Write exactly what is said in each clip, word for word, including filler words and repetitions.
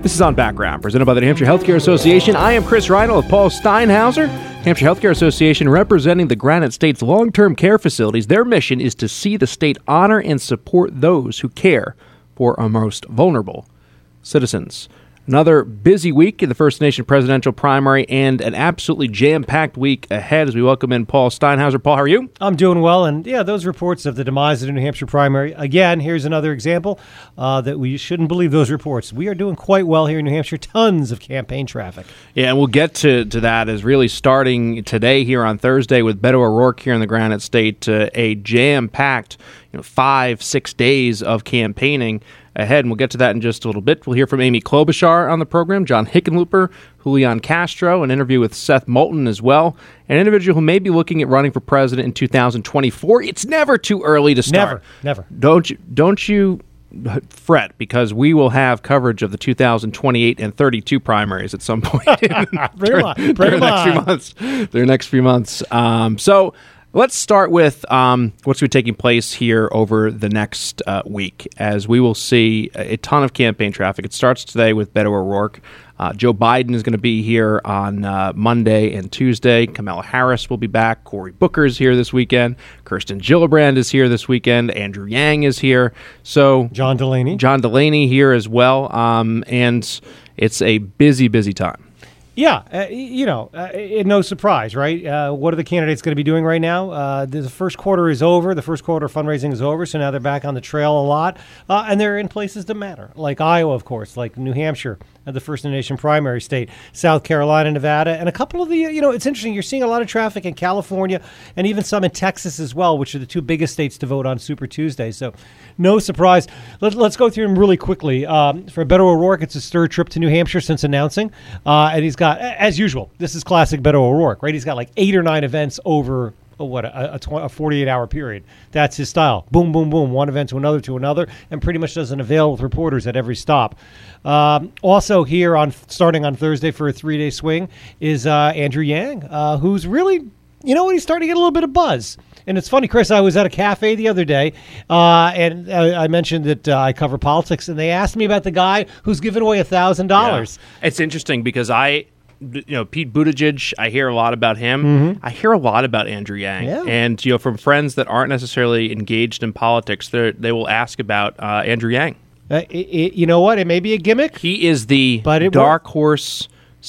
This is On Background, presented by the New Hampshire Healthcare Association. I am Chris Reinl with Paul Steinhauser. Hampshire Healthcare Association representing the Granite State's long-term care facilities. Their mission is to see the state honor and support those who care for our most vulnerable citizens. Another busy week in the First Nation presidential primary and an absolutely jam-packed week ahead as we welcome in Paul Steinhauser. Paul, how are you? I'm doing well, and yeah, those reports of the demise of the New Hampshire primary, again, here's another example uh, that we shouldn't believe those reports. We are doing quite well here in New Hampshire, tons of campaign traffic. Yeah, and we'll get to, to that as really starting today here on Thursday with Beto O'Rourke here in the Granite State, uh, a jam-packed you know, five, six days of campaigning ahead, and we'll get to that in just a little bit. We'll hear from Amy Klobuchar on the program, John Hickenlooper, Julian Castro, an interview with Seth Moulton as well, an individual who may be looking at running for president in two thousand twenty-four. It's never too early to start. Never, never. Don't you, don't you fret, because we will have coverage of the two thousand twenty-eight and thirty-two primaries at some point in, during, during, during the next few months. During the next few months. Um, so let's start with um, what's going to be taking place here over the next uh, week, as we will see a ton of campaign traffic. It starts today with Beto O'Rourke. Uh, Joe Biden is going to be here on uh, Monday and Tuesday. Kamala Harris will be back. Cory Booker is here this weekend. Kirsten Gillibrand is here this weekend. Andrew Yang is here. So John Delaney. John Delaney here as well. Um, and it's a busy, busy time. Yeah, uh, you know, uh, no surprise, right? Uh, what are the candidates going to be doing right now? Uh, the first quarter is over. The first quarter fundraising is over, so now they're back on the trail a lot. Uh, and they're in places that matter, like Iowa, of course, like New Hampshire, uh, the First Nation primary state, South Carolina, Nevada, and a couple of the, you know, it's interesting. You're seeing a lot of traffic in California and even some in Texas as well, which are the two biggest states to vote on Super Tuesday. So no surprise. Let, let's go through them really quickly. Um, for Beto O'Rourke, it's his third trip to New Hampshire since announcing, uh, and he's got, as usual, this is classic Beto O'Rourke, right? He's got like eight or nine events over oh, what a, a, a forty-eight hour period. That's his style. Boom, boom, boom. One event to another to another, and pretty much doesn't avail with reporters at every stop. Um, also here on starting on Thursday for a three day swing is uh, Andrew Yang, uh, who's really, you know what, he's starting to get a little bit of buzz. And it's funny, Chris, I was at a cafe the other day, uh, and I, I mentioned that uh, I cover politics, and they asked me about the guy who's given away one thousand dollars. Yeah. It's interesting because I, you know, Pete Buttigieg, I hear a lot about him. Mm-hmm. I hear a lot about Andrew Yang. Yeah. And, you know, from friends that aren't necessarily engaged in politics, they will ask about uh, Andrew Yang. Uh, it, it, you know what? It may be a gimmick. He is the but it dark won't. horse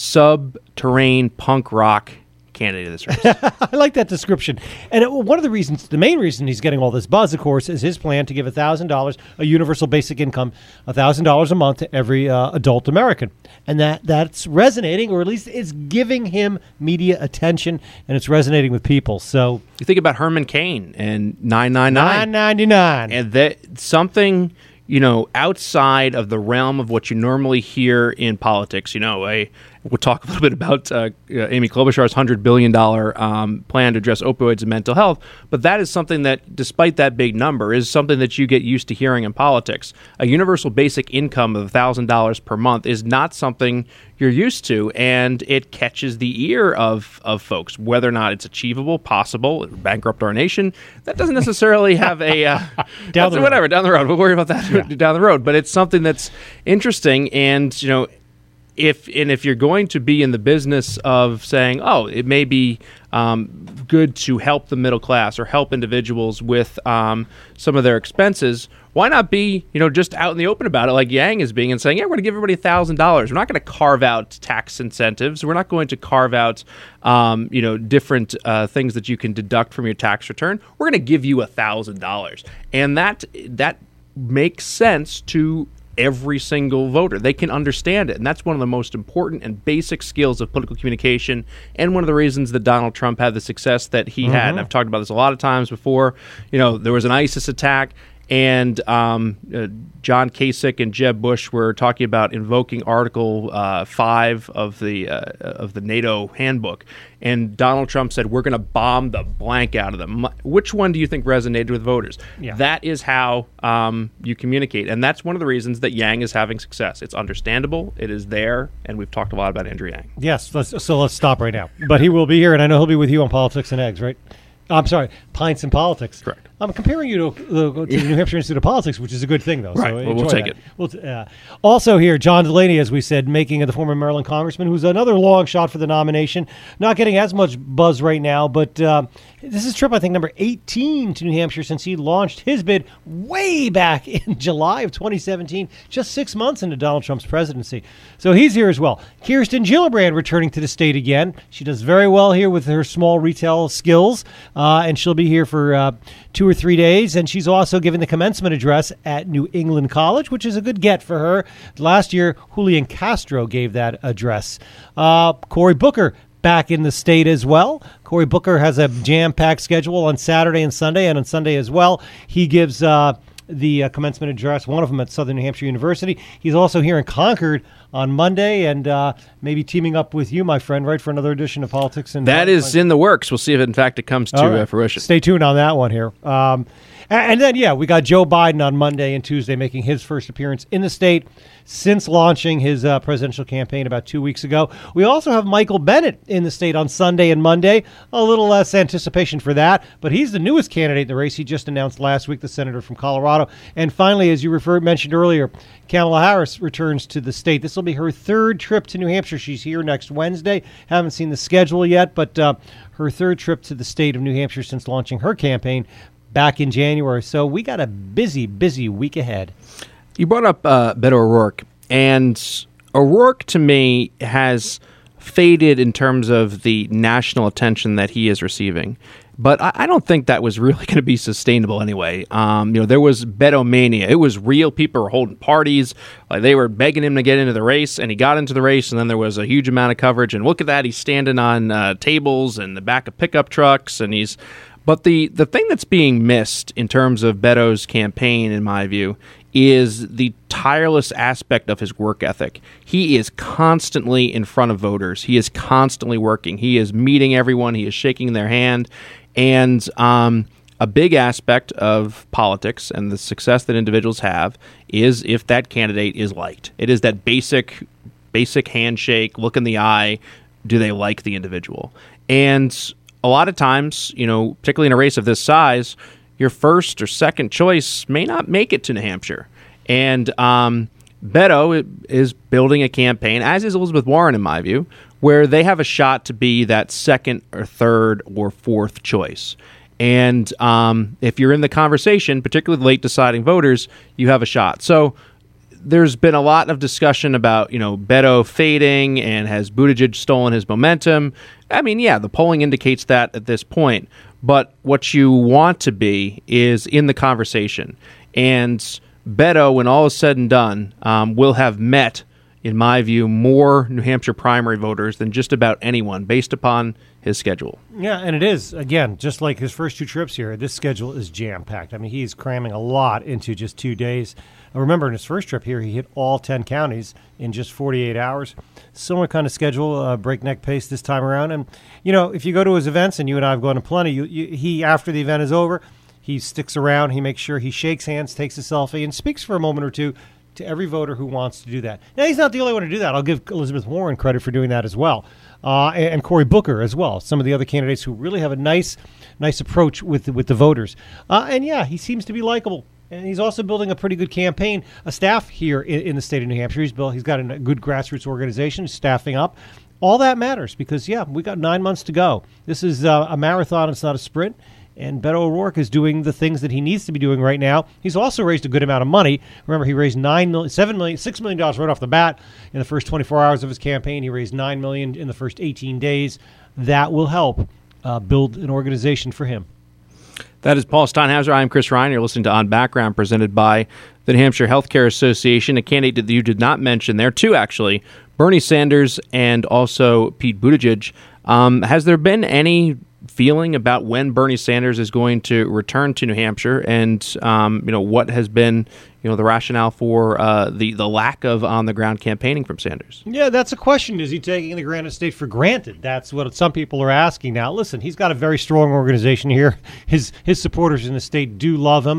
sub-terrain punk rock candidate of this race. I like that description. And it, one of the reasons, the main reason he's getting all this buzz, of course, is his plan to give one thousand dollars, a universal basic income, one thousand dollars a month to every uh, adult American. And that that's resonating, or at least it's giving him media attention, and it's resonating with people. So you think about Herman Cain and nine nine nine. nine ninety-nine. And that something, you know, outside of the realm of what you normally hear in politics. You know, a We'll talk a little bit about uh, uh, Amy Klobuchar's one hundred billion dollars um, plan to address opioids and mental health. But that is something that, despite that big number, is something that you get used to hearing in politics. A universal basic income of one thousand dollars per month is not something you're used to, and it catches the ear of, of folks. Whether or not it's achievable, possible, bankrupt our nation, that doesn't necessarily have a... Uh, down the road. Whatever, down the road. We'll worry about that yeah. down the road. But it's something that's interesting, and, you know, If and if you're going to be in the business of saying, oh, it may be um, good to help the middle class or help individuals with um, some of their expenses, why not be, you know, just out in the open about it like Yang is being and saying, yeah, we're going to give everybody one thousand dollars. We're not going to carve out tax incentives. We're not going to carve out, um, you know, different uh, things that you can deduct from your tax return. We're going to give you one thousand dollars. And that that makes sense to every single voter. They can understand it. And that's one of the most important and basic skills of political communication, and one of the reasons that Donald Trump had the success that he mm-hmm. had. And I've talked about this a lot of times before. You know, there was an ISIS attack, and um, uh, John Kasich and Jeb Bush were talking about invoking Article uh, five of the uh, of the NATO handbook. And Donald Trump said, we're going to bomb the blank out of them. Which one do you think resonated with voters? Yeah. That is how um, you communicate. And that's one of the reasons that Yang is having success. It's understandable. It is there. And we've talked a lot about Andrew Yang. Yes. Let's, so let's stop right now. But he will be here, and I know he'll be with you on Politics and Eggs, right? I'm sorry, Pints and Politics. Correct. I'm comparing you to, uh, to the New Hampshire Institute of Politics, which is a good thing, though. Right. So well, we'll take that. it. We'll t- uh, also here, John Delaney, as we said, making the former Maryland congressman, who's another long shot for the nomination. Not getting as much buzz right now, but uh, this is trip, I think, number eighteen to New Hampshire since he launched his bid way back in July of twenty seventeen, just six months into Donald Trump's presidency. So he's here as well. Kirsten Gillibrand returning to the state again. She does very well here with her small retail skills, uh, and she'll be here for uh, two or three days. And she's also giving the commencement address at New England College, which is a good get for her. Last year, Julian Castro gave that address. Uh, Cory Booker back in the state as well. Cory Booker has a jam-packed schedule on Saturday and Sunday, and on Sunday as well. He gives uh, the uh, commencement address, one of them at Southern New Hampshire University. He's also here in Concord on Monday, and uh, maybe teaming up with you, my friend, right, for another edition of Politics. And That is in the works. We'll see if, in fact, it comes to right. uh, fruition. Stay tuned on that one here. Um, and, and then, yeah, we got Joe Biden on Monday and Tuesday making his first appearance in the state since launching his uh, presidential campaign about two weeks ago. We also have Michael Bennet in the state on Sunday and Monday. A little less anticipation for that, but he's the newest candidate in the race. He just announced last week, the senator from Colorado. And finally, as you referred, mentioned earlier, Kamala Harris returns to the state. This will be her third trip to New Hampshire. She's here next Wednesday. Haven't seen the schedule yet, but uh, her third trip to the state of New Hampshire since launching her campaign back in January. So we got a busy, busy week ahead. You brought up uh, Beto O'Rourke, and O'Rourke, to me, has faded in terms of the national attention that he is receiving. But I, I don't think that was really going to be sustainable anyway. Um, you know, there was Beto mania. It was real. People were holding parties. Like, they were begging him to get into the race, and he got into the race, and then there was a huge amount of coverage. And look at that. He's standing on uh, tables and the back of pickup trucks, and he's... But the, the thing that's being missed in terms of Beto's campaign, in my view, is the tireless aspect of his work ethic. He is constantly in front of voters. He is constantly working. He is meeting everyone. He is shaking their hand. And um, a big aspect of politics and the success that individuals have is if that candidate is liked. It is that basic, basic handshake, look in the eye. Do they like the individual? And a lot of times, you know, particularly in a race of this size, your first or second choice may not make it to New Hampshire. And um, Beto is building a campaign, as is Elizabeth Warren, in my view, where they have a shot to be that second or third or fourth choice. And um, if you're in the conversation, particularly late deciding voters, you have a shot. So there's been a lot of discussion about, you know, Beto fading and has Buttigieg stolen his momentum. I mean, yeah, the polling indicates that at this point. But what you want to be is in the conversation. And Beto, when all is said and done, um, will have met, in my view, more New Hampshire primary voters than just about anyone based upon his schedule. Yeah, and it is, again, just like his first two trips here, this schedule is jam-packed. I mean, he's cramming a lot into just two days. I remember in his first trip here, he hit all ten counties in just forty-eight hours. Similar kind of schedule, uh, breakneck pace this time around. And, you know, if you go to his events, and you and I have gone to plenty, you, you, he, after the event is over, he sticks around, he makes sure he shakes hands, takes a selfie, and speaks for a moment or two to every voter who wants to do that. Now, he's not the only one to do that. I'll give Elizabeth Warren credit for doing that as well, uh, and, and Cory Booker as well, some of the other candidates who really have a nice nice approach with, with the voters. Uh, and, yeah, he seems to be likable. And he's also building a pretty good campaign, a staff here in, in the state of New Hampshire. He's built, he's got a good grassroots organization staffing up. All that matters because, yeah, we got nine months to go. This is uh, a marathon. It's not a sprint. And Beto O'Rourke is doing the things that he needs to be doing right now. He's also raised a good amount of money. Remember, he raised nine million, seven million, six million dollars right off the bat in the first twenty-four hours of his campaign. He raised nine million in the first eighteen days. That will help uh, build an organization for him. That is Paul Steinhauser. I'm Chris Ryan. You're listening to On Background, presented by the New Hampshire Healthcare Association. A candidate that you did not mention there, two actually, Bernie Sanders and also Pete Buttigieg. Um, has there been any feeling about when Bernie Sanders is going to return to New Hampshire, and um, you know what has been you know the rationale for uh, the the lack of on the ground campaigning from Sanders? Yeah, that's a question. Is he taking the Granite State for granted? That's what some people are asking now. Listen, he's got a very strong organization here. His his supporters in the state do love him.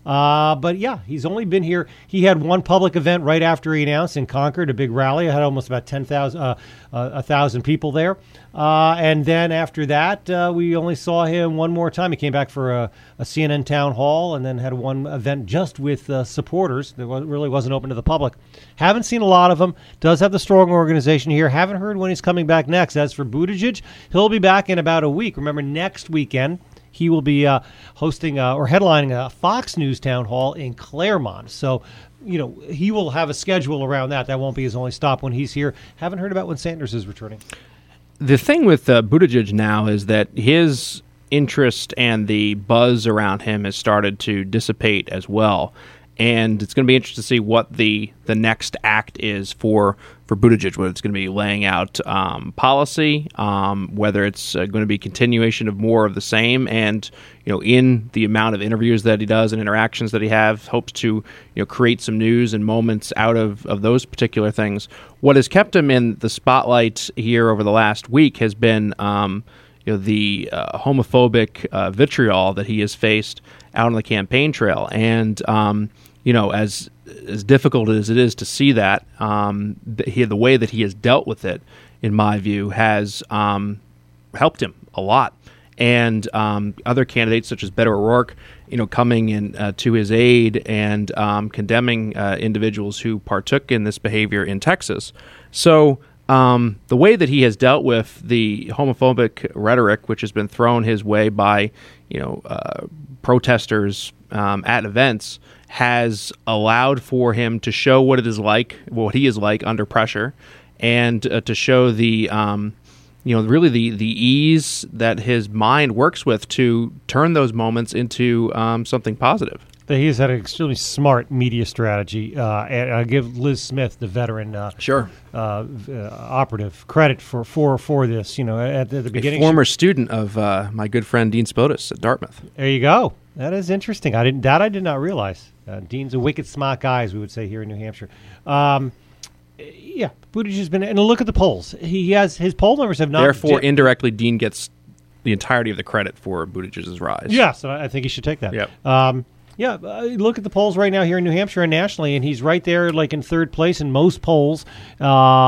Uh, but yeah, he's only been here. He had one public event right after he announced in Concord, a big rally. I had almost about ten thousand, uh, uh, a thousand people there. Uh, and then after that, uh, we only saw him one more time. He came back for a, a C N N town hall and then had one event just with uh, supporters that really wasn't open to the public. Haven't seen a lot of him. Does have the strong organization here. Haven't heard when he's coming back next. As for Buttigieg, he'll be back in about a week. Remember, next weekend, he will be uh, hosting uh, or headlining a Fox News town hall in Claremont. So, you know, he will have a schedule around that. That won't be his only stop when he's here. Haven't heard about when Sanders is returning. The thing with uh, Buttigieg now is that his interest and the buzz around him has started to dissipate as well. And it's going to be interesting to see what the, the next act is for, for Buttigieg, whether it's going to be laying out um, policy, um, whether it's uh, going to be continuation of more of the same, and you know, in the amount of interviews that he does and interactions that he have, hopes to you know create some news and moments out of, of those particular things. What has kept him in the spotlight here over the last week has been um, you know the uh, homophobic uh, vitriol that he has faced out on the campaign trail, and um, you know, as as difficult as it is to see that, um, the, he, the way that he has dealt with it, in my view, has um, helped him a lot. And um, other candidates such as Beto O'Rourke, you know, coming in uh, to his aid and um, condemning uh, individuals who partook in this behavior in Texas. So um, the way that he has dealt with the homophobic rhetoric, which has been thrown his way by, you know, uh, protesters um, at events, has allowed for him to show what it is like, what he is like under pressure, and uh, to show the, um, you know, really the the ease that his mind works with to turn those moments into um, something positive. He's had an extremely smart media strategy, uh, and I give Liz Smith, the veteran uh, sure uh, uh, operative, credit for, for for this. You know, at the, the beginning, a former she, student of uh, my good friend Dean Spotis at Dartmouth. There you go. That is interesting. I didn't that I did not realize. Uh, Dean's a wicked smart guy, as we would say here in New Hampshire. Um, yeah, Buttigieg has been, and look at the polls. He has his poll numbers have not. Therefore, di- indirectly, Dean gets the entirety of the credit for Buttigieg's rise. Yes, I think he should take that. Yep. Um, Yeah, uh, look at the polls right now here in New Hampshire and nationally, and he's right there, like in third place in most polls, uh,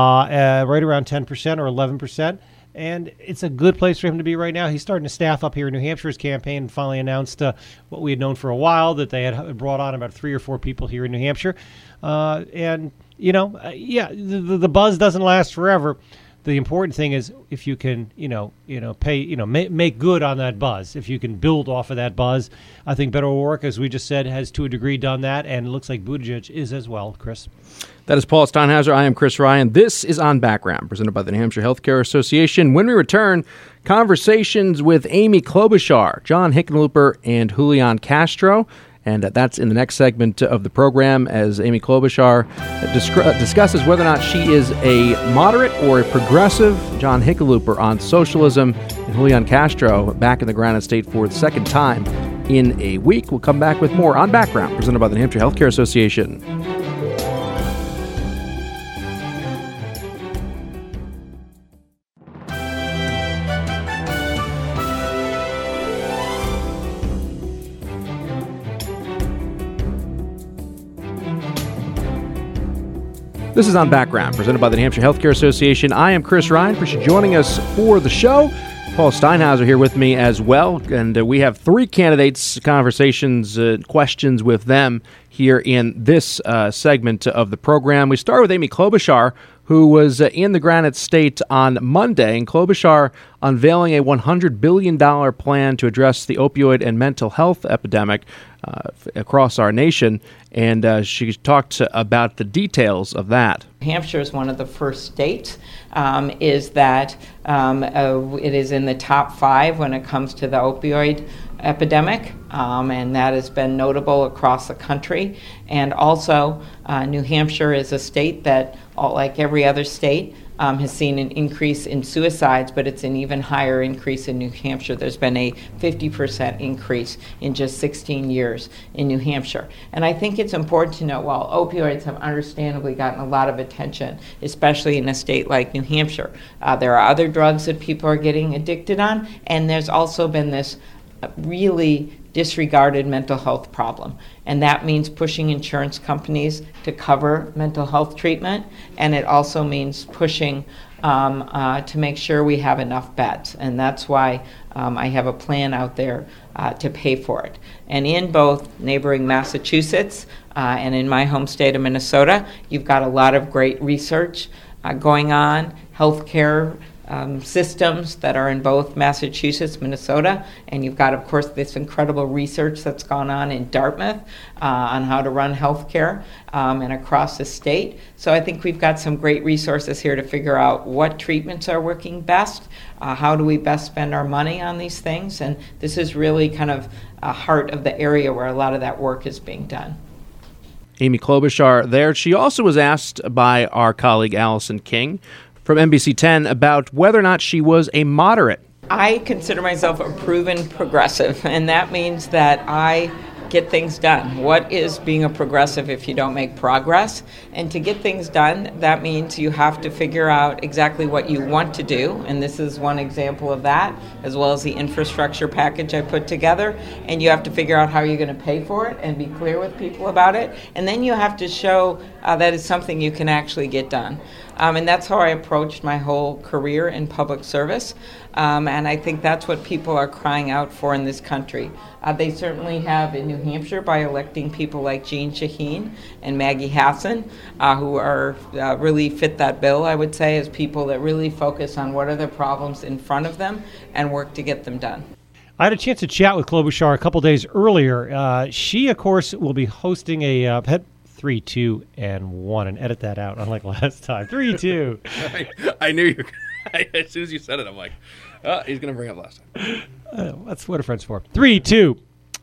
uh, right around ten percent or eleven percent. And it's a good place for him to be right now. He's starting to staff up here in New Hampshire's campaign and finally announced uh, what we had known for a while, that they had brought on about three or four people here in New Hampshire. Uh, and, you know, uh, yeah, the, the buzz doesn't last forever. The important thing is if you can, you know, you know, pay, you know, make, make good on that buzz. If you can build off of that buzz, I think Beto O'Rourke, as we just said, has to a degree done that, and it looks like Buttigieg is as well. Chris, that is Paul Steinhauser. I am Chris Ryan. This is On Background, presented by the New Hampshire Healthcare Association. When we return, conversations with Amy Klobuchar, John Hickenlooper, and Julian Castro. And uh, that's in the next segment of the program, as Amy Klobuchar disc- discusses whether or not she is a moderate or a progressive. John Hickenlooper on socialism, and Julian Castro back in the Granite State for the second time in a week. We'll come back with more On Background, presented by the New Hampshire Healthcare Association. This is On Background, presented by the New Hampshire Healthcare Association. I am Chris Ryan. Appreciate you joining us for the show. Paul Steinhauser here with me as well, and uh, we have three candidates, conversations, uh, questions with them here in this uh, segment of the program. We start with Amy Klobuchar, who was uh, in the Granite State on Monday, and Klobuchar unveiling a one hundred billion dollars plan to address the opioid and mental health epidemic uh, f- across our nation, and uh, she talked about the details of that. New Hampshire is one of the first states, um, is that um, uh, it is in the top five when it comes to the opioid epidemic, um, and that has been notable across the country. And also, uh, New Hampshire is a state that, like every other state, um, has seen an increase in suicides, but it's an even higher increase in New Hampshire. There's been a fifty percent increase in just sixteen years in New Hampshire. And I think it's important to note, while opioids have understandably gotten a lot of attention, especially in a state like New Hampshire, uh, there are other drugs that people are getting addicted on, and there's also been this really disregarded mental health problem. And that means pushing insurance companies to cover mental health treatment. And it also means pushing um, uh, to make sure we have enough beds. And that's why um, I have a plan out there uh, to pay for it. And in both neighboring Massachusetts uh, and in my home state of Minnesota, you've got a lot of great research uh, going on, healthcare Um, systems that are in both Massachusetts, Minnesota, and you've got, of course, this incredible research that's gone on in Dartmouth uh, on how to run healthcare um, and across the state. So I think we've got some great resources here to figure out what treatments are working best, uh, how do we best spend our money on these things, and this is really kind of a heart of the area where a lot of that work is being done. Amy Klobuchar there. She also was asked by our colleague Allison King from N B C ten about whether or not she was a moderate. I consider myself a proven progressive, and that means that I get things done. What is being a progressive if you don't make progress? And to get things done, that means you have to figure out exactly what you want to do, and this is one example of that, as well as the infrastructure package I put together. And you have to figure out how you're going to pay for it and be clear with people about it. And then you have to show uh, that it's something you can actually get done. Um, and that's how I approached my whole career in public service. Um, and I think that's what people are crying out for in this country. Uh, they certainly have in New Hampshire by electing people like Jeanne Shaheen and Maggie Hassan, uh, who are uh, really fit that bill, I would say, as people that really focus on what are the problems in front of them and work to get them done. I had a chance to chat with Klobuchar a couple days earlier. Uh, she, of course, will be hosting a uh, pet three, two, and one, and edit that out, unlike last time. Three, two. I, I knew you. As soon as you said it, I'm like, oh, he's going to bring up last time. Uh, that's what a friend's for. Three, two,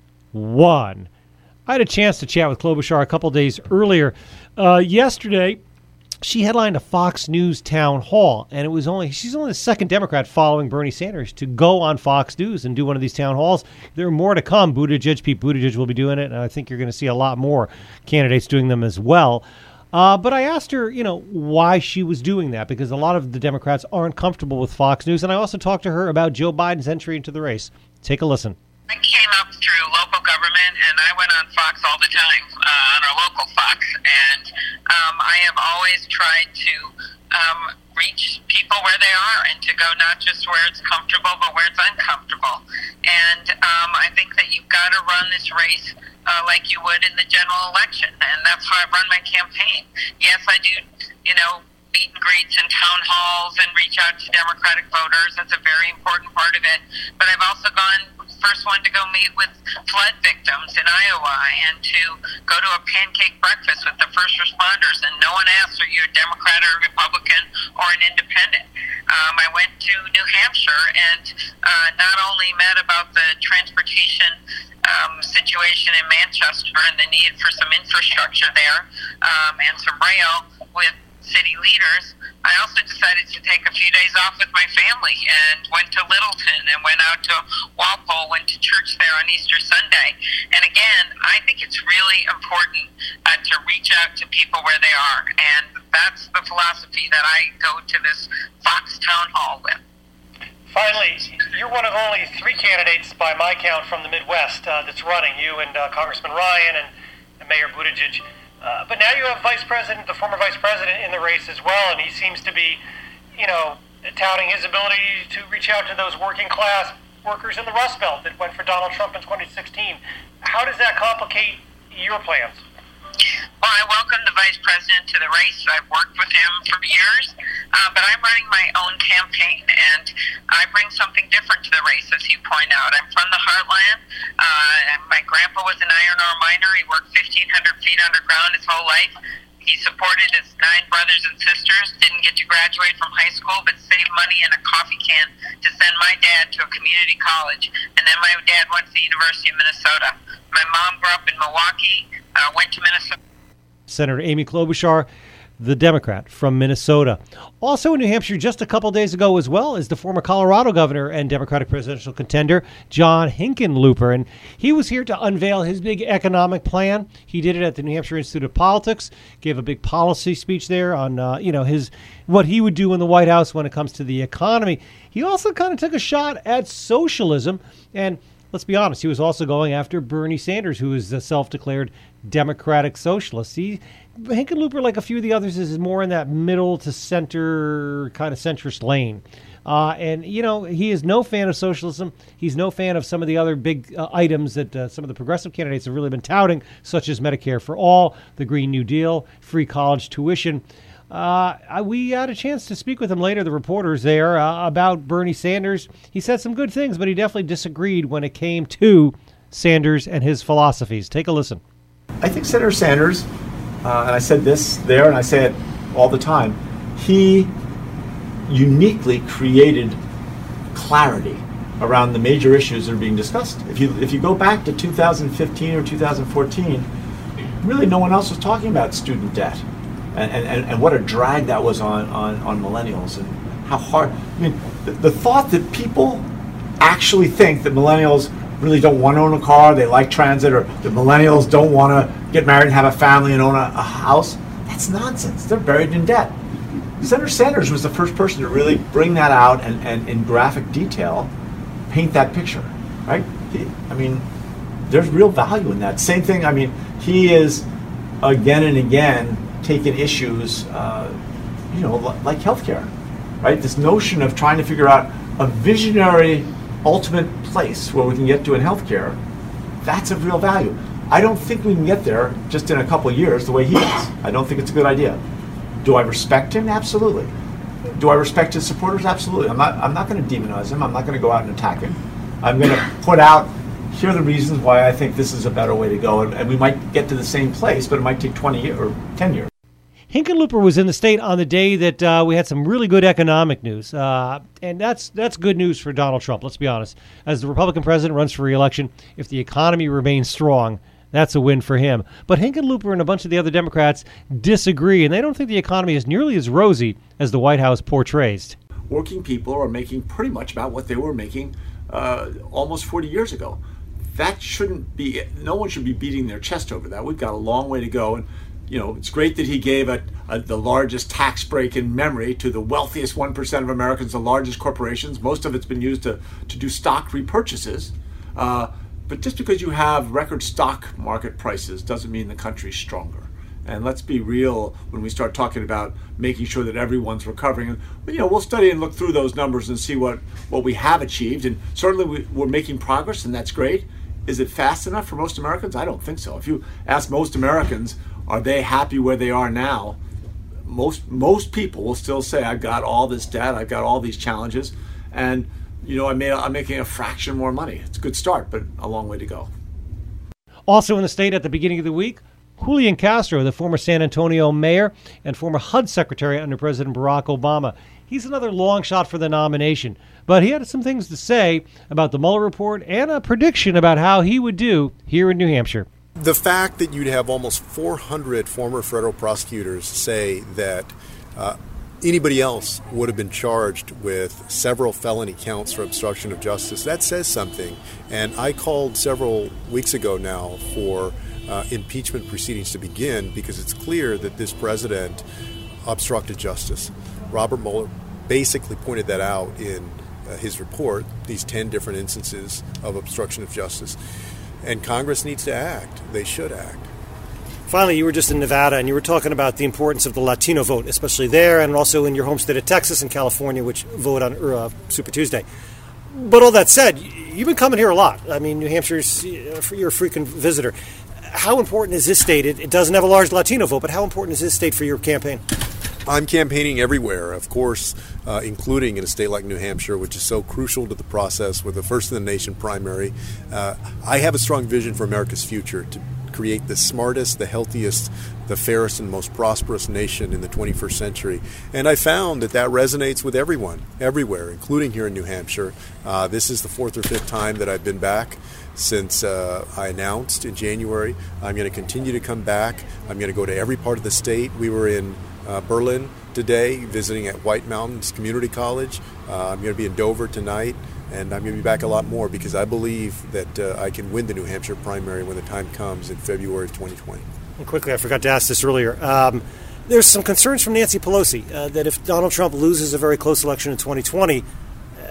one. I had a chance to chat with Klobuchar a couple days earlier. Uh, yesterday, she headlined a Fox News town hall, and it was only she's only the second Democrat following Bernie Sanders to go on Fox News and do one of these town halls. There are more to come. Buttigieg, Pete Buttigieg will be doing it, and I think you're going to see a lot more candidates doing them as well. Uh, but I asked her, you know, why she was doing that, because a lot of the Democrats aren't comfortable with Fox News, and I also talked to her about Joe Biden's entry into the race. Take a listen. I came up through local government, and I went on Fox all the time, uh, on our local Fox, and um, I have always tried to um, reach people where they are and to go not just where it's comfortable, but where it's uncomfortable. And um, I think that you've got to run this race uh, like you would in the general election, and that's how I run my campaign. Yes, I do, you know, meet and greets in town halls and reach out to Democratic voters. That's a very important part of it. But I've also gone first one to go meet with flood victims in Iowa and to go to a pancake breakfast with the first responders, and no one asks are you a Democrat or a Republican or an independent. Um, I went to New Hampshire and uh, not only met about the transportation um, situation in Manchester and the need for some infrastructure there um, and some rail with city leaders, I also decided to take a few days off with my family and went to Littleton and went out to Walpole, went to church there on Easter Sunday. And again, I think it's really important uh, to reach out to people where they are. And that's the philosophy that I go to this Fox Town Hall with. Finally, you're one of only three candidates by my count from the Midwest uh, that's running, you and uh, Congressman Ryan and, and Mayor Buttigieg. Uh, but now you have Vice President, the former Vice President, in the race as well, and he seems to be, you know, touting his ability to reach out to those working class workers in the Rust Belt that went for Donald Trump in twenty sixteen. How does that complicate your plans? Well, I welcome the Vice President to the race. I've worked with him for years, uh, but I'm running my own campaign, and I bring something different to the race, as you point out. I'm from the Heartland. Uh, and my grandpa was an iron ore miner. He worked fifteen hundred feet underground his whole life. He supported his nine brothers and sisters, didn't get to graduate from high school, but saved money in a coffee can to send my dad to a community college. And then my dad went to the University of Minnesota. My mom grew up in Milwaukee, uh, went to Minnesota. Senator Amy Klobuchar, the Democrat from Minnesota. Also in New Hampshire just a couple days ago as well is the former Colorado governor and Democratic presidential contender, John Hickenlooper. And he was here to unveil his big economic plan. He did it at the New Hampshire Institute of Politics, gave a big policy speech there on, uh, you know, his what he would do in the White House when it comes to the economy. He also kind of took a shot at socialism. And let's be honest, he was also going after Bernie Sanders, who is a self-declared Democratic socialist. He, Hickenlooper, like a few of the others, is more in that middle to center kind of centrist lane. Uh, and, you know, he is no fan of socialism. He's no fan of some of the other big uh, items that uh, some of the progressive candidates have really been touting, such as Medicare for All, the Green New Deal, free college tuition. Uh, we had a chance to speak with him later, the reporters there, uh, about Bernie Sanders. He said some good things, but he definitely disagreed when it came to Sanders and his philosophies. Take a listen. I think Senator Sanders, uh, and I said this there and I say it all the time, he uniquely created clarity around the major issues that are being discussed. If you if you go back to two thousand fifteen or two thousand fourteen, really no one else was talking about student debt and, and, and what a drag that was on, on, on millennials and how hard. I mean, the, the thought that people actually think that millennials really don't want to own a car, they like transit, or that millennials don't want to get married and have a family and own a, a house, that's nonsense. They're buried in debt. Senator Sanders was the first person to really bring that out and, and in graphic detail paint that picture, right? He, I mean, there's real value in that. Same thing, I mean, he is again and again taking issues, uh, you know, like healthcare, right? This notion of trying to figure out a visionary ultimate place where we can get to in healthcare, that's of real value. I don't think we can get there just in a couple of years the way he is. I don't think it's a good idea. Do I respect him? Absolutely. Do I respect his supporters? Absolutely. I'm not I'm not going to demonize him. I'm not going to go out and attack him. I'm going to put out, here are the reasons why I think this is a better way to go. And, and we might get to the same place, but it might take twenty years or ten years. Hickenlooper was in the state on the day that uh, we had some really good economic news. Uh, and that's that's good news for Donald Trump, let's be honest. As the Republican president runs for re-election, if the economy remains strong, that's a win for him. But Hickenlooper and a bunch of the other Democrats disagree, and they don't think the economy is nearly as rosy as the White House portrays. Working people are making pretty much about what they were making uh, almost forty years ago. That shouldn't be, no one should be beating their chest over that. We've got a long way to go. And, you know, it's great that he gave a, a, the largest tax break in memory to the wealthiest one percent of Americans, the largest corporations. Most of it's been used to, to do stock repurchases. Uh, But just because you have record stock market prices doesn't mean the country's stronger. And let's be real when we start talking about making sure that everyone's recovering. And, you know, we'll study and look through those numbers and see what, what we have achieved. And certainly we, we're making progress, and that's great. Is it fast enough for most Americans? I don't think so. If you ask most Americans, are they happy where they are now? Most most people will still say, I've got all this debt, I've got all these challenges, and you know, I made, I'm making a fraction more money. It's a good start, but a long way to go. Also in the state at the beginning of the week, Julian Castro, the former San Antonio mayor and former H U D secretary under President Barack Obama. He's another long shot for the nomination, but he had some things to say about the Mueller report and a prediction about how he would do here in New Hampshire. The fact that you'd have almost four hundred former federal prosecutors say that uh, anybody else would have been charged with several felony counts for obstruction of justice, that says something. And I called several weeks ago now for uh, impeachment proceedings to begin because it's clear that this president obstructed justice. Robert Mueller basically pointed that out in uh, his report, these ten different instances of obstruction of justice. And Congress needs to act. They should act. Finally, you were just in Nevada, and you were talking about the importance of the Latino vote, especially there and also in your home state of Texas and California, which vote on uh, Super Tuesday. But all that said, you've been coming here a lot. I mean, New Hampshire's, you're a frequent visitor. How important is this state? It, it doesn't have a large Latino vote, but how important is this state for your campaign? I'm campaigning everywhere, of course, uh, including in a state like New Hampshire, which is so crucial to the process with the first-in-the-nation primary. Uh, I have a strong vision for America's future to create the smartest, the healthiest, the fairest, and most prosperous nation in the twenty-first century. And I found that that resonates with everyone, everywhere, including here in New Hampshire. Uh, this is the fourth or fifth time that I've been back since uh, I announced in January. I'm going to continue to come back. I'm going to go to every part of the state. We were in Uh, Berlin today, visiting at White Mountains Community College. Uh, I'm going to be in Dover tonight, and I'm going to be back a lot more because I believe that uh, I can win the New Hampshire primary when the time comes in February of twenty twenty. And quickly, I forgot to ask this earlier. Um, there's some concerns from Nancy Pelosi uh, that if Donald Trump loses a very close election in twenty twenty, uh,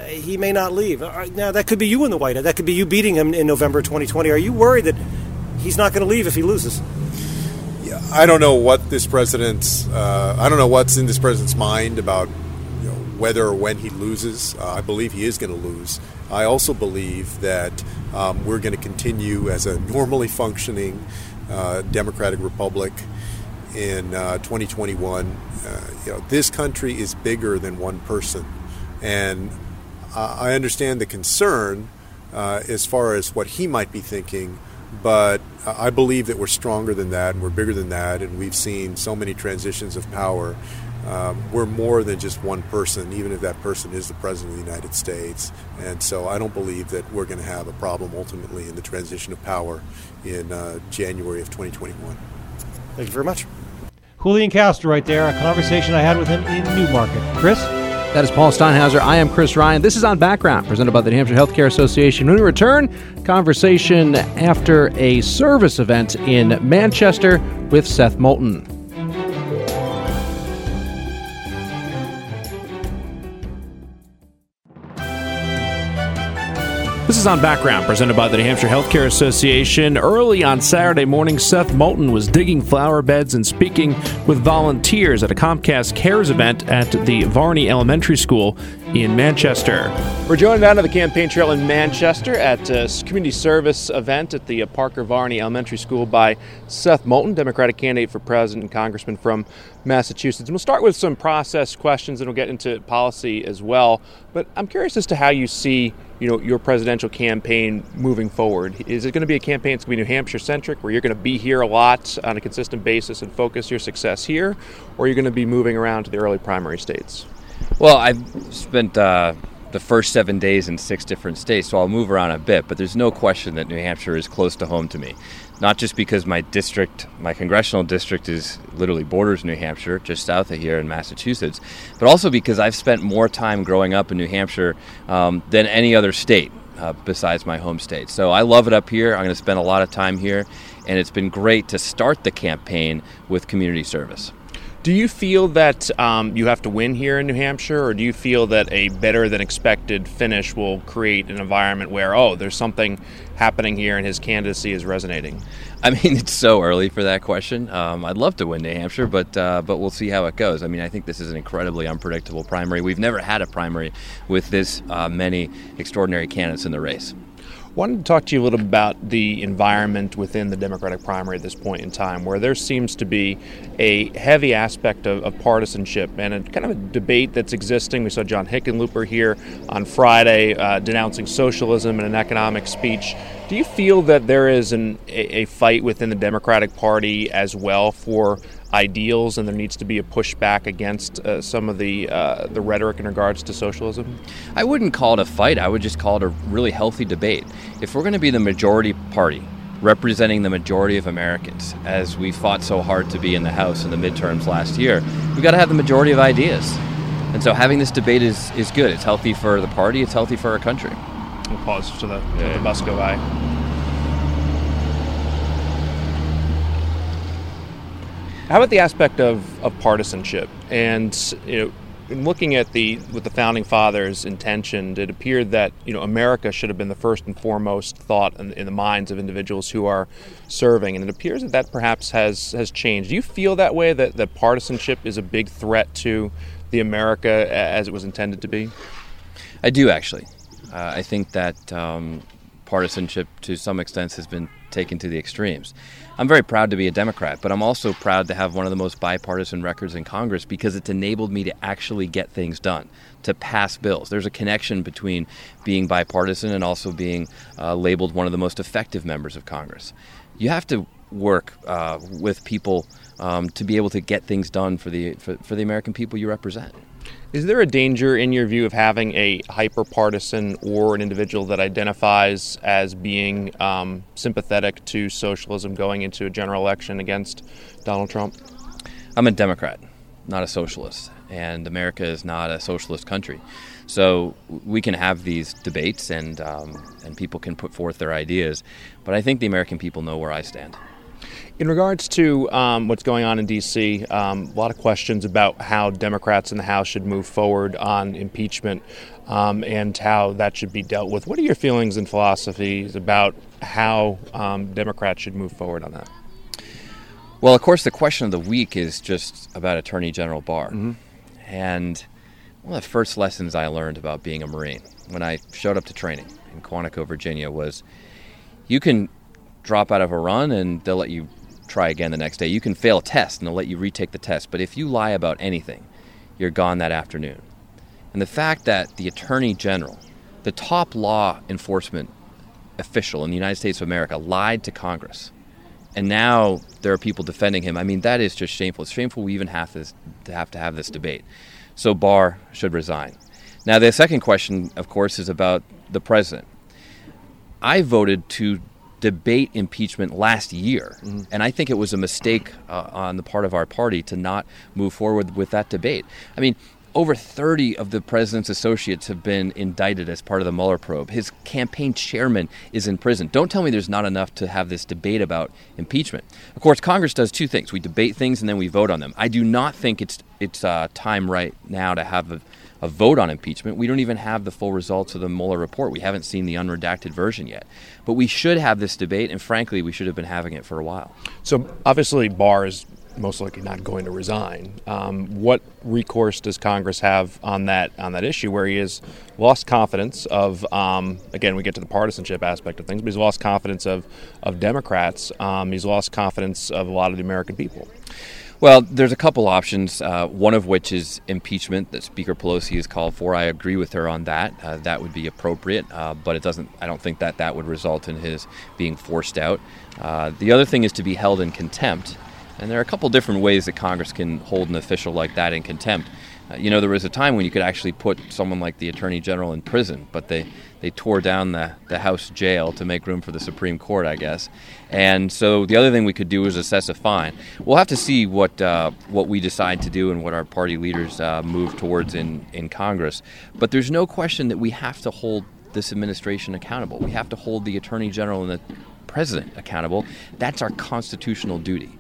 he may not leave. Uh, now, that could be you in the White House. That could be you beating him in November twenty twenty. Are you worried that he's not going to leave if he loses? Yeah, I don't know what this president's. Uh, I don't know what's in this president's mind about you know, whether or when he loses. Uh, I believe he is going to lose. I also believe that um, we're going to continue as a normally functioning uh, democratic republic in uh, twenty twenty-one. Uh, you know, this country is bigger than one person, and uh, I understand the concern uh, as far as what he might be thinking. But I believe that we're stronger than that, and we're bigger than that, and we've seen so many transitions of power. Um, we're more than just one person, even if that person is the President of the United States. And so I don't believe that we're going to have a problem ultimately in the transition of power in uh, January of twenty twenty-one. Thank you very much. Julian Castro right there, a conversation I had with him in Newmarket. Chris? That is Paul Steinhauser. I am Chris Ryan. This is On Background, presented by the New Hampshire Healthcare Association. When we return, conversation after a service event in Manchester with Seth Moulton. This is On Background, presented by the New Hampshire Healthcare Association. Early on Saturday morning, Seth Moulton was digging flower beds and speaking with volunteers at a Comcast Cares event at the Varney Elementary School in Manchester. We're joined down to the campaign trail in Manchester at a community service event at the Parker Varney Elementary School by Seth Moulton, Democratic candidate for president and congressman from Massachusetts. And we'll start with some process questions and we'll get into policy as well. But I'm curious as to how you see, you know, your presidential campaign moving forward. Is it going to be a campaign that's going to be New Hampshire-centric, where you're going to be here a lot on a consistent basis and focus your success here, or are you going to be moving around to the early primary states? Well, I've spent uh, the first seven days in six different states, so I'll move around a bit, but there's no question that New Hampshire is close to home to me. Not just because my district, my congressional district is literally borders New Hampshire, just south of here in Massachusetts, but also because I've spent more time growing up in New Hampshire um, than any other state uh, besides my home state. So I love it up here. I'm going to spend a lot of time here, and it's been great to start the campaign with community service. Do you feel that um, you have to win here in New Hampshire, or do you feel that a better than expected finish will create an environment where, oh, there's something happening here and his candidacy is resonating? I mean, it's so early for that question. Um, I'd love to win New Hampshire, but uh, but we'll see how it goes. I mean, I think this is an incredibly unpredictable primary. We've never had a primary with this uh, many extraordinary candidates in the race. I wanted to talk to you a little bit about the environment within the Democratic primary at this point in time, where there seems to be a heavy aspect of, of partisanship and a kind of a debate that's existing. We saw John Hickenlooper here on Friday uh, denouncing socialism in an economic speech. Do you feel that there is an, a, a fight within the Democratic Party as well for ideals, and there needs to be a pushback against uh, some of the uh, the rhetoric in regards to socialism? I wouldn't call it a fight. I would just call it a really healthy debate. If we're going to be the majority party, representing the majority of Americans, as we fought so hard to be in the House in the midterms last year, we've got to have the majority of ideas. And so having this debate is, is good. It's healthy for the party. It's healthy for our country. We'll pause to the, yeah. the bus go by. How about the aspect of, of partisanship? And, you know, in looking at the what the Founding Fathers intentioned, it appeared that, you know, America should have been the first and foremost thought in, in the minds of individuals who are serving. And it appears that that perhaps has, has changed. Do you feel that way, that, that partisanship is a big threat to the America as it was intended to be? I do, actually. Uh, I think that um, partisanship, to some extent, has been taken to the extremes. I'm very proud to be a Democrat, but I'm also proud to have one of the most bipartisan records in Congress because it's enabled me to actually get things done, to pass bills. There's a connection between being bipartisan and also being uh, labeled one of the most effective members of Congress. You have to work uh, with people um, to be able to get things done for the for, for the American people you represent. Is there a danger, in your view, of having a hyper-partisan or an individual that identifies as being um, sympathetic to socialism going into a general election against Donald Trump? I'm a Democrat, not a socialist, and America is not a socialist country. So we can have these debates and um, and people can put forth their ideas, but I think the American people know where I stand. In regards to um, what's going on in D C, um, a lot of questions about how Democrats in the House should move forward on impeachment. um, and how that should be dealt with. What are your feelings and philosophies about how um, Democrats should move forward on that? Well, of course, the question of the week is just about Attorney General Barr. Mm-hmm. And one of the first lessons I learned about being a Marine when I showed up to training in Quantico, Virginia, was you can drop out of a run and they'll let you try again the next day. You can fail a test and they'll let you retake the test. But if you lie about anything, you're gone that afternoon. And the fact that the Attorney General, the top law enforcement official in the United States of America, lied to Congress, and now there are people defending him, I mean, that is just shameful. It's shameful we even have to, to have to have this debate. So Barr should resign. Now, the second question, of course, is about the president. I voted to debate impeachment last year, mm-hmm. and I think it was a mistake uh, on the part of our party to not move forward with that debate. I mean, over thirty of the president's associates have been indicted as part of the Mueller probe. His campaign chairman is in prison. Don't tell me there's not enough to have this debate about impeachment. Of course, Congress does two things. We debate things and then we vote on them. I do not think it's it's uh, time right now to have a, a vote on impeachment. We don't even have the full results of the Mueller report. We haven't seen the unredacted version yet. But we should have this debate, and frankly, we should have been having it for a while. So obviously Barr is most likely not going to resign. Um, what recourse does Congress have on that on that issue where he has lost confidence of, um, again, we get to the partisanship aspect of things, but he's lost confidence of, of Democrats. Um, he's lost confidence of a lot of the American people. Well, there's a couple options, uh, one of which is impeachment that Speaker Pelosi has called for. I agree with her on that. Uh, that would be appropriate, uh, but it doesn't. I don't think that that would result in his being forced out. Uh, the other thing is to be held in contempt. And there are a couple different ways that Congress can hold an official like that in contempt. Uh, you know, there was a time when you could actually put someone like the Attorney General in prison, but they, they tore down the, the House jail to make room for the Supreme Court, I guess. And so the other thing we could do is assess a fine. We'll have to see what uh, what we decide to do and what our party leaders uh, move towards in, in Congress. But there's no question that we have to hold this administration accountable. We have to hold the Attorney General and the President accountable. That's our constitutional duty.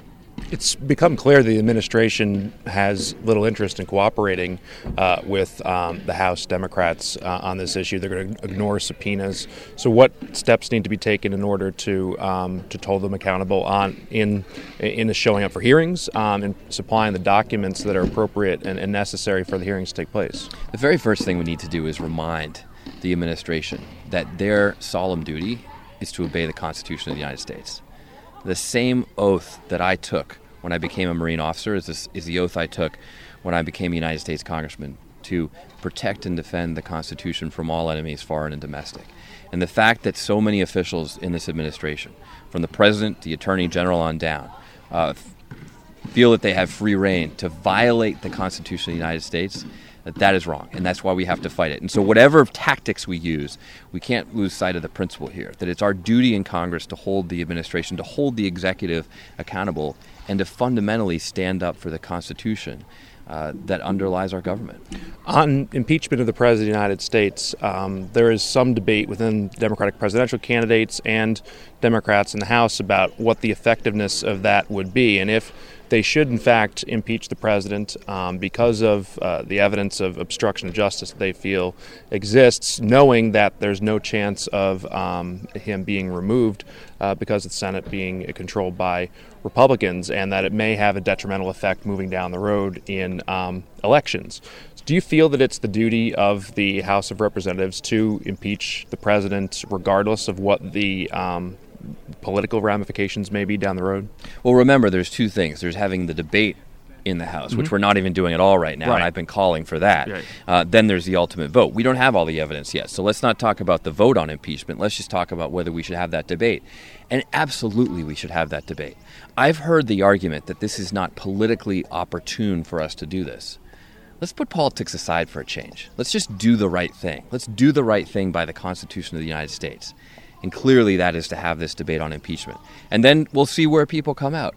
It's become clear the administration has little interest in cooperating uh, with um, the House Democrats uh, on this issue. They're going to ignore subpoenas. So, what steps need to be taken in order to um, to hold them accountable on in in the showing up for hearings um, and supplying the documents that are appropriate and, and necessary for the hearings to take place? The very first thing we need to do is remind the administration that their solemn duty is to obey the Constitution of the United States. The same oath that I took when I became a Marine officer is, this, is the oath I took when I became a United States Congressman, to protect and defend the Constitution from all enemies, foreign and domestic. And the fact that so many officials in this administration, from the President, the Attorney General on down, uh, feel that they have free rein to violate the Constitution of the United States, that that is wrong, and that's why we have to fight it. And so whatever tactics we use, we can't lose sight of the principle here, that it's our duty in Congress to hold the administration, to hold the executive accountable, and to fundamentally stand up for the Constitution uh, that underlies our government. On impeachment of the President of the United States, um, there is some debate within Democratic presidential candidates and Democrats in the House about what the effectiveness of that would be, and if they should, in fact, impeach the president um, because of uh, the evidence of obstruction of justice that they feel exists, knowing that there's no chance of um, him being removed uh, because of the Senate being controlled by Republicans, and that it may have a detrimental effect moving down the road in um, elections. Do you feel that it's the duty of the House of Representatives to impeach the president regardless of what the um, political ramifications may be down the road? Well, remember, there's two things. There's having the debate in the House, mm-hmm. which we're not even doing at all right now, right. and I've been calling for that. Right. Uh, then there's the ultimate vote. We don't have all the evidence yet, so let's not talk about the vote on impeachment. Let's just talk about whether we should have that debate. And absolutely we should have that debate. I've heard the argument that this is not politically opportune for us to do this. Let's put politics aside for a change. Let's just do the right thing. Let's do the right thing by the Constitution of the United States. And clearly that is to have this debate on impeachment. And then we'll see where people come out.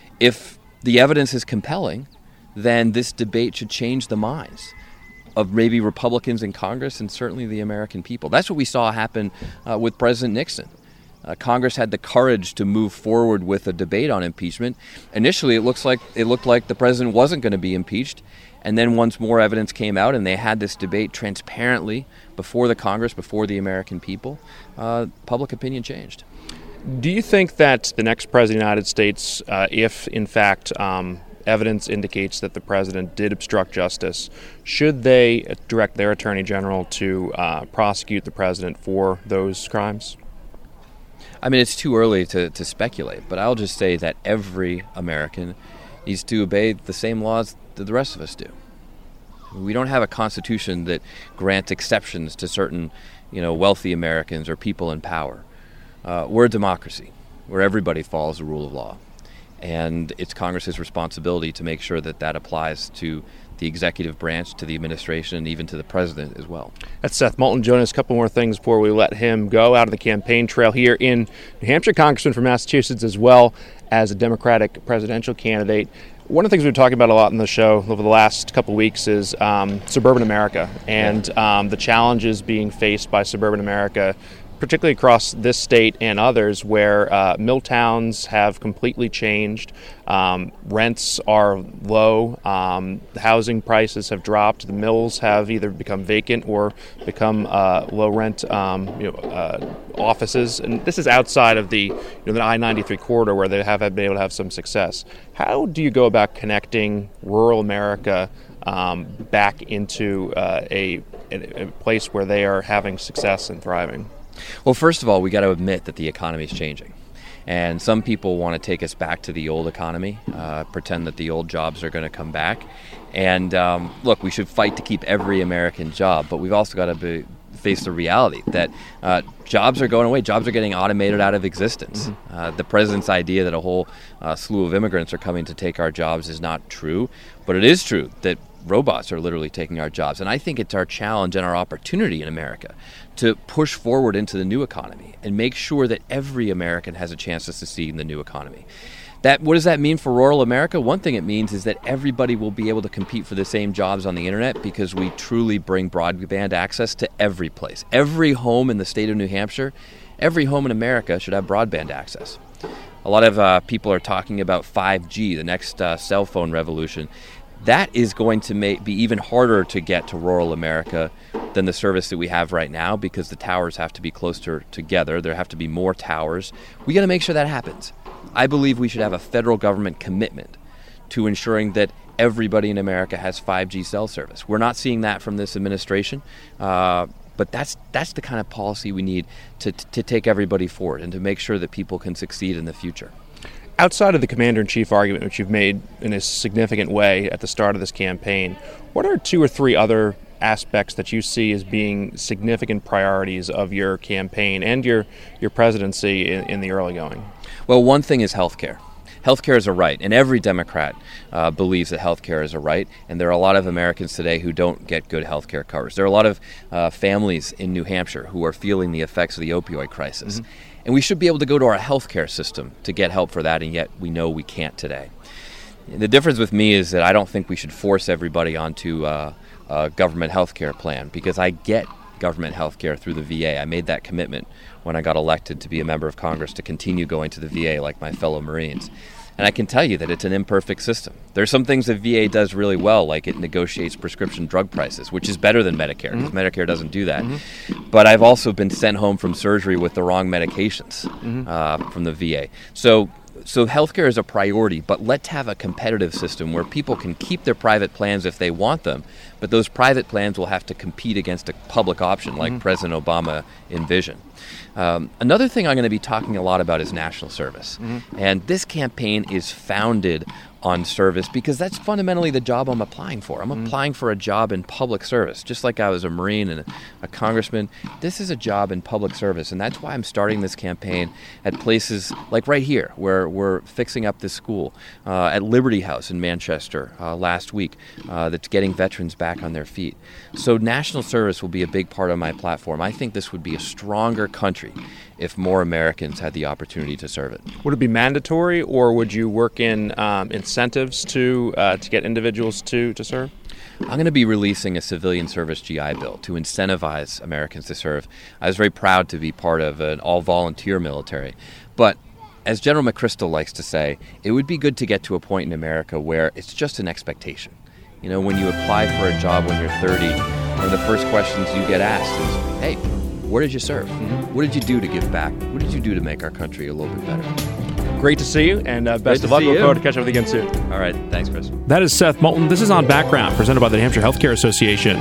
If the evidence is compelling, then this debate should change the minds of maybe Republicans in Congress and certainly the American people. That's what we saw happen uh, with President Nixon. Uh, Congress had the courage to move forward with a debate on impeachment. Initially, it looks like it looked like the president wasn't going to be impeached, And then once more evidence came out and they had this debate transparently before the Congress, before the American people, uh, public opinion changed. Do you think that the next president of the United States, uh, if in fact um, evidence indicates that the president did obstruct justice, should they direct their attorney general to uh, prosecute the president for those crimes? I mean, it's too early to, to speculate, but I'll just say that every American needs to obey the same laws that the rest of us do. We don't have a constitution that grants exceptions to certain, you know, wealthy Americans or people in power. Uh, we're a democracy where everybody follows the rule of law. And it's Congress's responsibility to make sure that that applies to the executive branch, to the administration, and even to the president as well. That's Seth Moulton. Jonas, a couple more things before we let him go out of the campaign trail here in New Hampshire, congressman from Massachusetts, as well as a Democratic presidential candidate. One of the things we've been talking about a lot in the show over the last couple of weeks is um, suburban America and um, the challenges being faced by suburban America, particularly across this state and others, where uh, mill towns have completely changed. Um, rents are low. Um, housing prices have dropped. The mills have either become vacant or become uh, low-rent um, you know, uh, offices. And this is outside of the, you know, the I ninety-three corridor where they have been able to have some success. How do you go about connecting rural America um, back into uh, a, a place where they are having success and thriving? Well, first of all, we got to admit that the economy is changing. And some people want to take us back to the old economy, uh, pretend that the old jobs are going to come back. And um, look, we should fight to keep every American job, but we've also got to be, face the reality that uh, jobs are going away. Jobs are getting automated out of existence. Mm-hmm. Uh, the president's idea that a whole uh, slew of immigrants are coming to take our jobs is not true, but it is true that robots are literally taking our jobs. And I think it's our challenge and our opportunity in America to push forward into the new economy and make sure that every American has a chance to succeed in the new economy. That, what does that mean for rural America? One thing it means is that everybody will be able to compete for the same jobs on the internet because we truly bring broadband access to every place. Every home in the state of New Hampshire, every home in America should have broadband access. A lot of uh, people are talking about five G, the next uh, cell phone revolution. That is going to make, be even harder to get to rural America than the service that we have right now because the towers have to be closer together. There have to be more towers. We got to make sure that happens. I believe we should have a federal government commitment to ensuring that everybody in America has five G cell service. We're not seeing that from this administration, uh, but that's that's the kind of policy we need to, to take everybody forward and to make sure that people can succeed in the future. Outside of the commander-in-chief argument, which you've made in a significant way at the start of this campaign, what are two or three other aspects that you see as being significant priorities of your campaign and your, your presidency in, in the early going? Well, one thing is healthcare. Healthcare is a right, and every Democrat uh, believes that healthcare is a right, and there are a lot of Americans today who don't get good healthcare coverage. There are a lot of uh, families in New Hampshire who are feeling the effects of the opioid crisis. Mm-hmm. And we should be able to go to our healthcare system to get help for that, and yet we know we can't today. The difference with me is that I don't think we should force everybody onto uh, a government healthcare plan because I get government healthcare through the V A. I made that commitment when I got elected to be a member of Congress to continue going to the V A like my fellow Marines. And I can tell you that it's an imperfect system. There are some things that V A does really well, like it negotiates prescription drug prices, which is better than Medicare, because mm-hmm. Medicare doesn't do that. Mm-hmm. But I've also been sent home from surgery with the wrong medications mm-hmm. uh, from the V A. So so healthcare is a priority, but let's have a competitive system where people can keep their private plans if they want them, but those private plans will have to compete against a public option like mm-hmm. President Obama envisioned. Um, another thing I'm going to be talking a lot about is national service. Mm-hmm. And this campaign is founded on service because that's fundamentally the job I'm applying for. I'm mm-hmm. applying for a job in public service. Just like I was a Marine and a, a congressman, this is a job in public service. And that's why I'm starting this campaign at places like right here, where we're fixing up this school, uh, at Liberty House in Manchester uh, last week, uh, that's getting veterans back on their feet. So national service will be a big part of my platform. I think this would be a stronger country if more Americans had the opportunity to serve it. Would it be mandatory, or would you work in um, incentives to uh, to get individuals to, to serve? I'm going to be releasing a civilian service G I Bill to incentivize Americans to serve. I was very proud to be part of an all-volunteer military. But as General McChrystal likes to say, it would be good to get to a point in America where it's just an expectation. You know, when you apply for a job when you're thirty, one of the first questions you get asked is, hey, where did you serve? Mm-hmm. What did you do to give back? What did you do to make our country a little bit better? Great to see you, and uh, best Great of luck. to see Look you. forward to catching up with you again soon. All right. Thanks, Chris. That is Seth Moulton. This is On Background, presented by the New Hampshire Healthcare Association.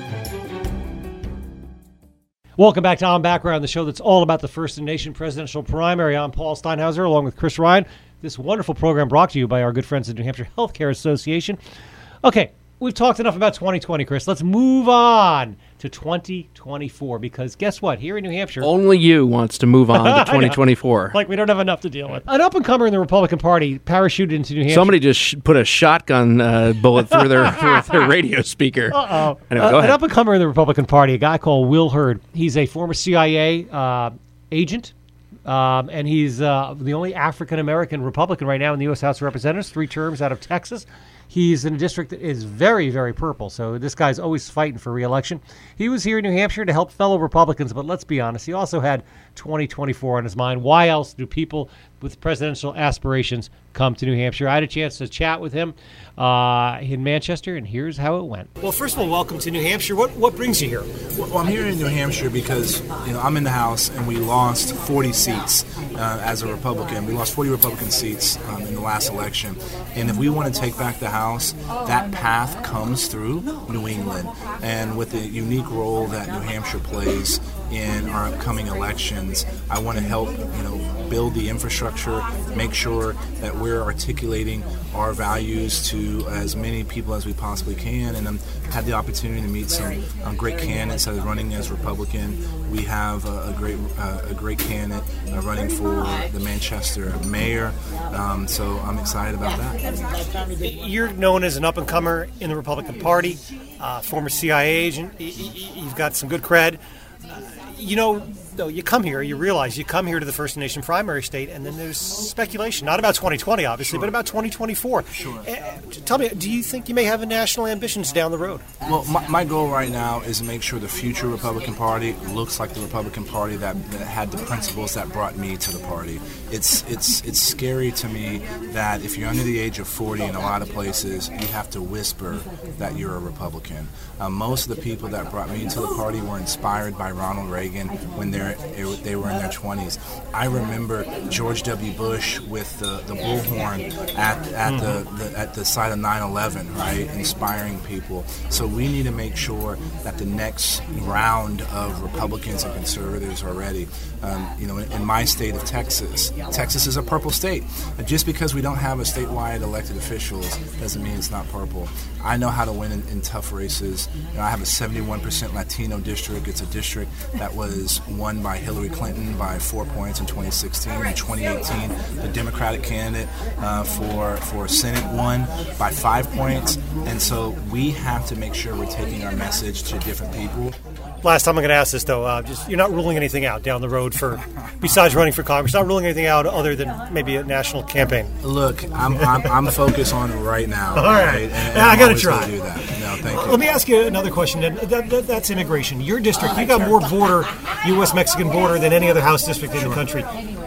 Welcome back to On Background, the show that's all about the First in Nation presidential primary. I'm Paul Steinhauser, along with Chris Ryan. This wonderful program brought to you by our good friends at the New Hampshire Healthcare Association. Okay, we've talked enough about twenty twenty, Chris. Let's move on to twenty twenty-four, because guess what? Here in New Hampshire... Only you wants to move on to twenty twenty-four. Like we don't have enough to deal with. An up-and-comer in the Republican Party parachuted into New Hampshire. Somebody just sh- put a shotgun uh, bullet through their, through their radio speaker. Uh-oh. Anyway, uh, go ahead. An up-and-comer in the Republican Party, a guy called Will Hurd. He's a former C I A uh, agent, um, and he's uh, the only African-American Republican right now in the U S House of Representatives, three terms out of Texas. He's in a district that is very, very purple, so this guy's always fighting for re-election. He was here in New Hampshire to help fellow Republicans, but let's be honest, he also had twenty twenty-four on his mind. Why else do people with presidential aspirations come to New Hampshire? I had a chance to chat with him uh, in Manchester, and here's how it went. Well, first of all, welcome to New Hampshire. What what brings you here? Well, I'm here in New Hampshire because you know I'm in the House, and we lost forty seats uh, as a Republican. We lost forty Republican seats um, in the last election, and if we want to take back the House, that path comes through New England, and with the unique role that New Hampshire plays in our upcoming elections, I want to help you know build the infrastructure, make sure that we're articulating our values to as many people as we possibly can. And I've had the opportunity to meet some um, great candidates that are running as Republican. We have a, a great uh, a great candidate uh, running for the Manchester mayor, um, so I'm excited about that. You're known as an up-and-comer in the Republican Party, uh, former C I A agent. You've got some good cred. Uh, you know, though, you come here, you realize you come here to the First Nation primary state, and then there's speculation, not about twenty twenty, obviously, sure. but about twenty twenty-four. Sure. Uh, tell me, do you think you may have national ambitions down the road? Well, my, my goal right now is to make sure the future Republican Party looks like the Republican Party that, that had the principles that brought me to the party. It's it's it's scary to me that if you're under the age of forty in a lot of places, you have to whisper that you're a Republican. Uh, most of the people that brought me to the party were inspired by Ronald Reagan when they're, they were in their twenties. I remember George W. Bush with the, the bullhorn at, at, the, the, at the site of nine eleven, right, inspiring people. So we need to make sure that the next round of Republicans and conservatives are ready. Um, you know, in, in my state of Texas, Texas is a purple state. Just because we don't have a statewide elected officials doesn't mean it's not purple. I know how to win in, in tough races. You know, I have a seventy-one percent Latino district. It's a district that was won by Hillary Clinton by four points in twenty sixteen. In twenty eighteen, the Democratic candidate uh, for for Senate won by five points. And so we have to make sure we're taking our message to different people. Last time I'm going to ask this, though, uh, just you're not ruling anything out down the road for, besides running for Congress, not ruling anything out other than maybe a national campaign. Look, I'm I'm, I'm focused on it right now. All right, right? And, and I got to always try. gonna do that. No, thank you. Let me ask you another question. Then that, that, that's immigration. Your district, you got more border, U S Mexican border than any other House district in the country.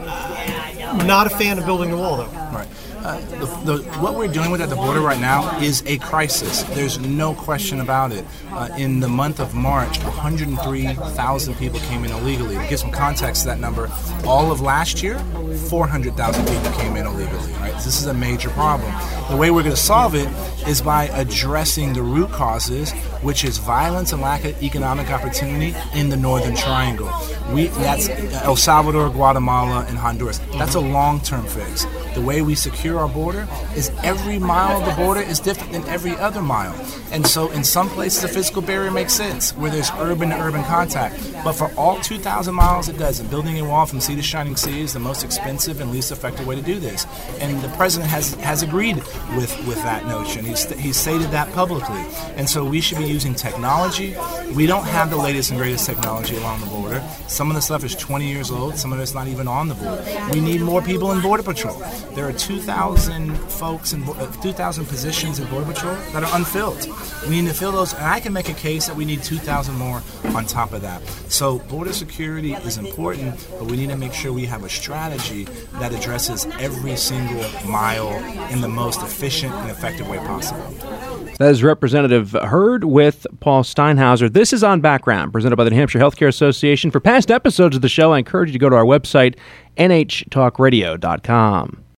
Uh, not a fan of building the wall, though. Right. Uh, the, the, what we're dealing with at the border right now is a crisis. There's no question about it. Uh, in the month of March, one hundred three thousand people came in illegally. To give some context to that number, all of last year, four hundred thousand people came in illegally. Right? This is a major problem. The way we're going to solve it is by addressing the root causes, which is violence and lack of economic opportunity in the Northern Triangle. We, that's El Salvador, Guatemala, and Honduras. That's a long-term fix. The way we secure our border is every mile of the border is different than every other mile. And so in some places, the physical barrier makes sense, where there's urban-to-urban contact. But for all two thousand miles, it doesn't. Building a wall from sea to shining sea is the most expensive and least effective way to do this. And the president has has agreed with, with that notion. He's, he's stated that publicly. And so we should be using technology. We don't have the latest and greatest technology along the border. Some of the stuff is twenty years old. Some of it's not even on the border. We need more people in Border Patrol. There are two thousand folks in uh, two thousand positions in Border Patrol that are unfilled. We need to fill those, and I can make a case that we need two thousand more on top of that. So border security is important, but we need to make sure we have a strategy that addresses every single mile in the most efficient and effective way possible. That is Representative Hurd with Paul Steinhauser. This is On Background, presented by the New Hampshire Healthcare Association. For past episodes of the show, I encourage you to go to our website, N H talk radio dot com.